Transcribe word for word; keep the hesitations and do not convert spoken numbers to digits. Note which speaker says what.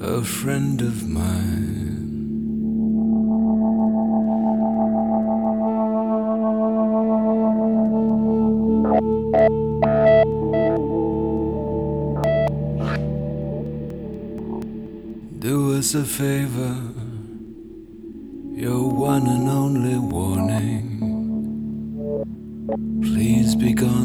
Speaker 1: a friend of mine. Do us a favor, your one and only warning. Please be gone